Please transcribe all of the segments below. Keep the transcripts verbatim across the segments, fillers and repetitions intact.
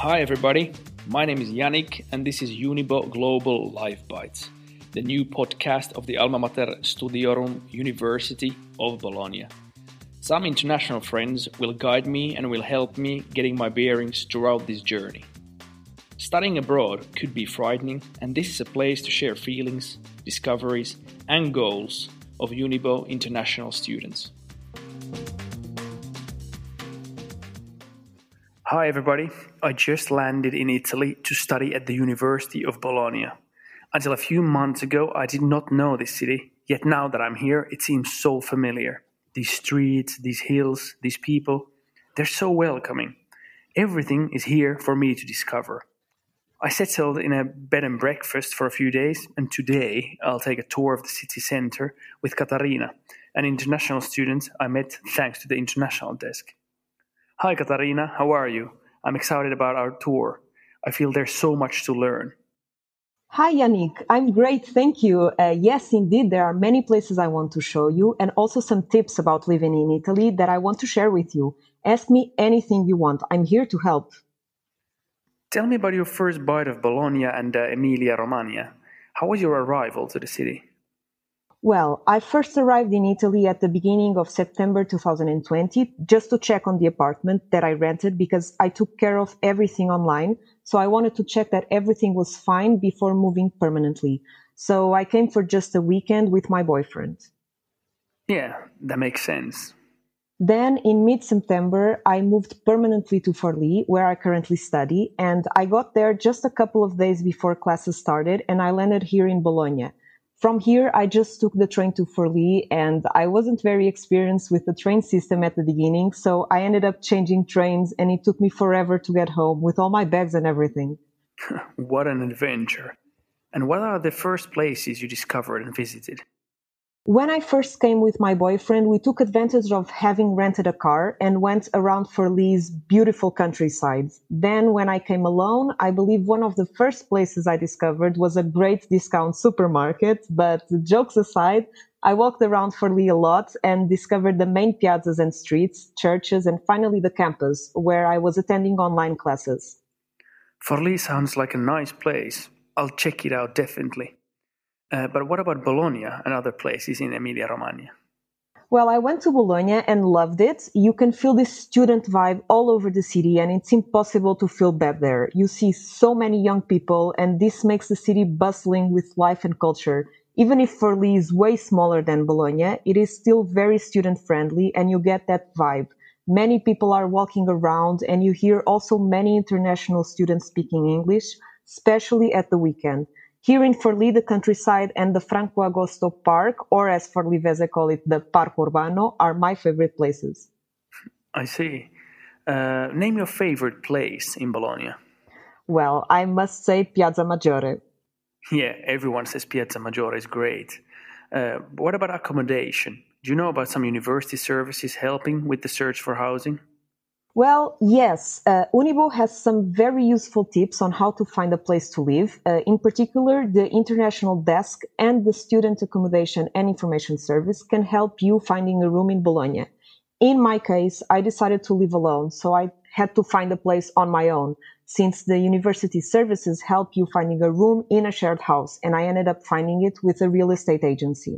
Hi everybody, my name is Yannick and this is Unibo Global Live Bites, the new podcast of the alma mater Studiorum University of Bologna. Some international friends will guide me and will help me getting my bearings throughout this journey. Studying abroad could be frightening, and this is a place to share feelings, discoveries and goals of Unibo international students. Hi everybody, I just landed in Italy to study at the University of Bologna. Until a few months ago I did not know this city, yet now that I'm here it seems so familiar. These streets, these hills, these people, they're so welcoming. Everything is here for me to discover. I settled in a bed and breakfast for a few days, and today I'll take a tour of the city center with Katarina, an international student I met thanks to the international desk. Hi Katarina, how are you? I'm excited about our tour. I feel there's so much to learn. Hi Yannick, I'm great, thank you. Uh, yes, indeed, there are many places I want to show you and also some tips about living in Italy that I want to share with you. Ask me anything you want, I'm here to help. Tell me about your first bite of Bologna and uh, Emilia-Romagna. How was your arrival to the city? Well, I first arrived in Italy at the beginning of September two thousand twenty just to check on the apartment that I rented because I took care of everything online. So I wanted to check that everything was fine before moving permanently. So I came for just a weekend with my boyfriend. Yeah, that makes sense. Then in mid-September, I moved permanently to Forlì, where I currently study. And I got there just a couple of days before classes started and I landed here in Bologna. From here, I just took the train to Forlì and I wasn't very experienced with the train system at the beginning, so I ended up changing trains and it took me forever to get home with all my bags and everything. What an adventure. And what are the first places you discovered and visited? When I first came with my boyfriend, we took advantage of having rented a car and went around Forlì's beautiful countryside. Then when I came alone, I believe one of the first places I discovered was a great discount supermarket. But jokes aside, I walked around Forlì a lot and discovered the main piazzas and streets, churches, and finally the campus, where I was attending online classes. Forlì sounds like a nice place. I'll check it out definitely. Uh, but what about Bologna and other places in Emilia-Romagna? Well, I went to Bologna and loved it. You can feel this student vibe all over the city and it's impossible to feel bad there. You see so many young people and this makes the city bustling with life and culture. Even if Forlì is way smaller than Bologna, it is still very student friendly and you get that vibe. Many people are walking around and you hear also many international students speaking English, especially at the weekend. Here in Forlì, the countryside and the Franco Agosto Park, or as Forlivese call it, the Parco Urbano, are my favorite places. I see. Uh, name your favorite place in Bologna. Well, I must say Piazza Maggiore. Yeah, everyone says Piazza Maggiore is great. Uh, what about accommodation? Do you know about some university services helping with the search for housing? Well, yes, uh, Unibo has some very useful tips on how to find a place to live. Uh, in particular, the international desk and the student accommodation and information service can help you finding a room in Bologna. In my case, I decided to live alone, so I had to find a place on my own, since the university services help you finding a room in a shared house, and I ended up finding it with a real estate agency.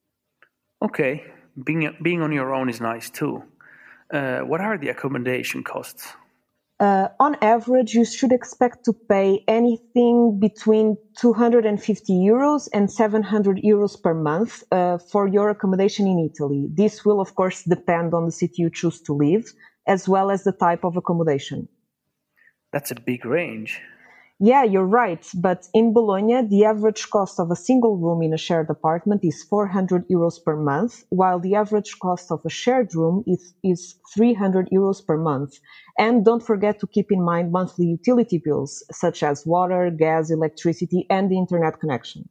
Okay, being, being on your own is nice too. Uh, what are the accommodation costs? Uh, on average, you should expect to pay anything between two hundred fifty euros and seven hundred euros per month uh, for your accommodation in Italy. This will, of course, depend on the city you choose to live, as well as the type of accommodation. That's a big range. Yeah, you're right. But in Bologna, the average cost of a single room in a shared apartment is four hundred euros per month, while the average cost of a shared room is, is three hundred euros per month. And don't forget to keep in mind monthly utility bills, such as water, gas, electricity, and the internet connection.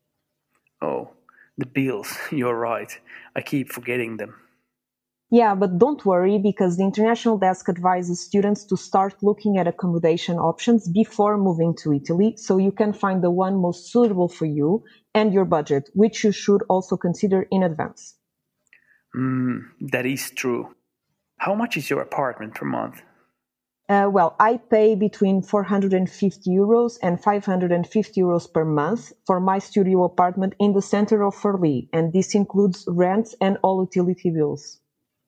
Oh, the bills. You're right. I keep forgetting them. Yeah, but don't worry because the International Desk advises students to start looking at accommodation options before moving to Italy so you can find the one most suitable for you and your budget, which you should also consider in advance. Mm, that is true. How much is your apartment per month? Uh, well, I pay between four hundred fifty euros and five hundred fifty euros per month for my studio apartment in the center of Forli, and this includes rent and all utility bills.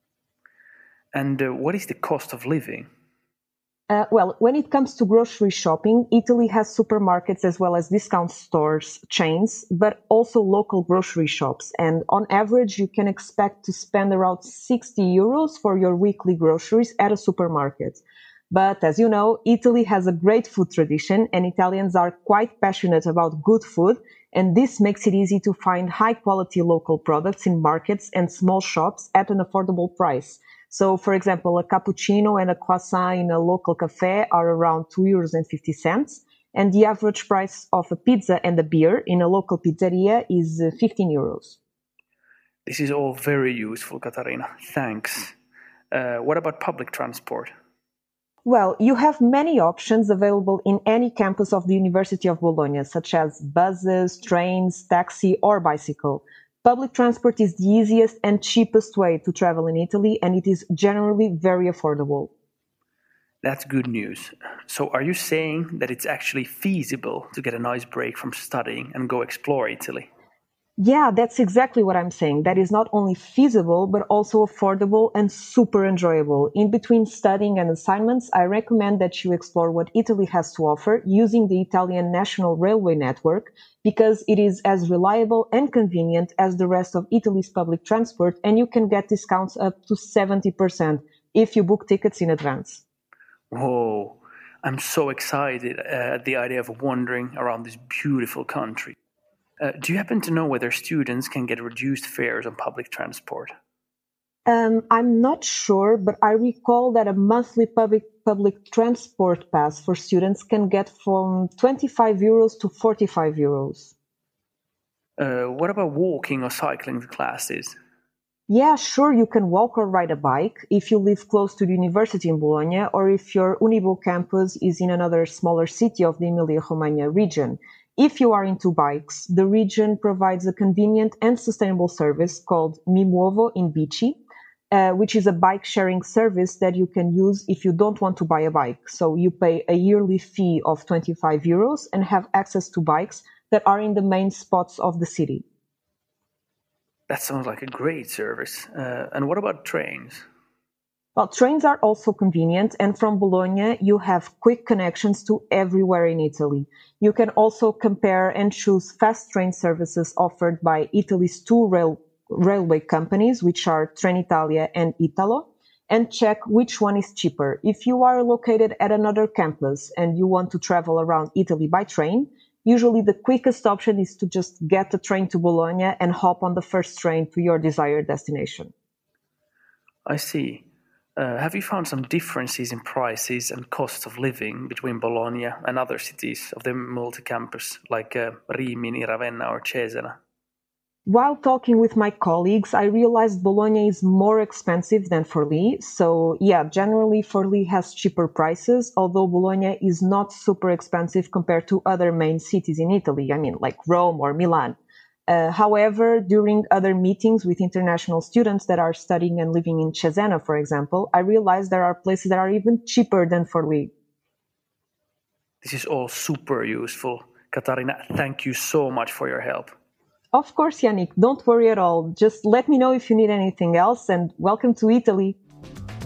And uh, what is the cost of living? Uh, well, when it comes to grocery shopping, Italy has supermarkets as well as discount stores, chains, but also local grocery shops. And on average, you can expect to spend around sixty euros for your weekly groceries at a supermarket. But as you know, Italy has a great food tradition and Italians are quite passionate about good food. And this makes it easy to find high quality local products in markets and small shops at an affordable price. So, for example, a cappuccino and a croissant in a local cafe are around two euros and fifty cents. And the average price of a pizza and a beer in a local pizzeria is fifteen euros. This is all very useful, Catarina. Thanks. Uh, what about public transport? Well, you have many options available in any campus of the University of Bologna, such as buses, trains, taxi, or bicycle. Public transport is the easiest and cheapest way to travel in Italy, and it is generally very affordable. That's good news. So are you saying that it's actually feasible to get a nice break from studying and go explore Italy? Yeah, that's exactly what I'm saying. That is not only feasible, but also affordable and super enjoyable. In between studying and assignments, I recommend that you explore what Italy has to offer using the Italian National Railway Network, because it is as reliable and convenient as the rest of Italy's public transport, and you can get discounts up to seventy percent if you book tickets in advance. Whoa, I'm so excited uh, at the idea of wandering around this beautiful country. Uh, do you happen to know whether students can get reduced fares on public transport? Um, I'm not sure, but I recall that a monthly public public transport pass for students can get from twenty-five euros to forty-five euros. Uh, what about walking or cycling to classes? Yeah, sure, you can walk or ride a bike if you live close to the university in Bologna, or if your Unibo campus is in another smaller city of the Emilia-Romagna region. If you are into bikes, the region provides a convenient and sustainable service called Mi Muovo in Bici, uh, which is a bike sharing service that you can use if you don't want to buy a bike. So you pay a yearly fee of twenty-five euros and have access to bikes that are in the main spots of the city. That sounds like a great service. Uh, and what about trains? Well, trains are also convenient, and from Bologna, you have quick connections to everywhere in Italy. You can also compare and choose fast train services offered by Italy's two rail, railway companies, which are Trenitalia and Italo, and check which one is cheaper. If you are located at another campus and you want to travel around Italy by train, usually the quickest option is to just get a train to Bologna and hop on the first train to your desired destination. I see. Uh, have you found some differences in prices and costs of living between Bologna and other cities of the multi-campus, like uh, Rimini, Ravenna, or Cesena? While talking with my colleagues, I realized Bologna is more expensive than Forlì. So yeah, generally Forlì has cheaper prices, although Bologna is not super expensive compared to other main cities in Italy. I mean, like Rome or Milan. Uh, however, during other meetings with international students that are studying and living in Cesena, for example, I realized there are places that are even cheaper than Forlì. This is all super useful. Catarina, thank you so much for your help. Of course, Yannick, don't worry at all. Just let me know if you need anything else, and welcome to Italy.